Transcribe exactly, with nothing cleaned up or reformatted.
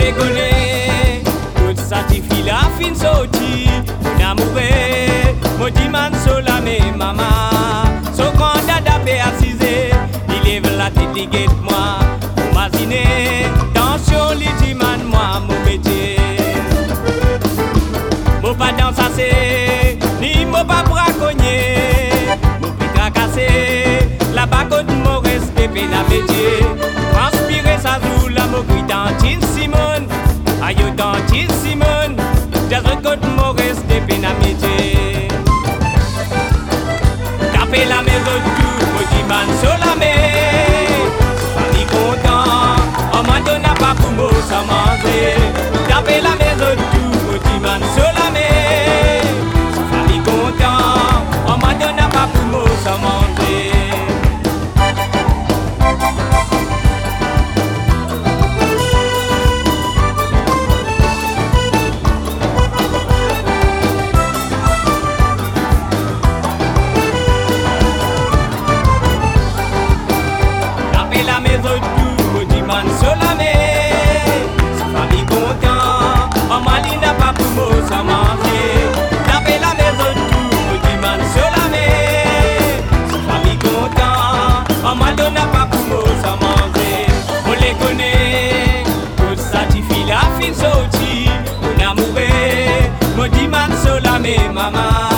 les connaît, tout ça t'y file la fin sorti, mon amoureux, mon diman solame maman, son grand dada fait assisé, il lève la tête et guette moi, pour m'aziner, dans son lit diman moi mon métier. Mon pas dans ça c'est, ni mon pas braconnier, mon plus tracassé, la bagotte mon reste peine à métier, transpirer sa joue la mon cri dans Simone, aïe dans Simone, des autres côtes mon reste peine à métier. Taper la maison tout, mon diman solame, famille content, on m'en donne pas pour moi sans manger. Taper la maison tout, mon diman solame, famille content, on m'en donne pas pour moi sans manger. Sorti, mon amoureux, mon diman solame maman.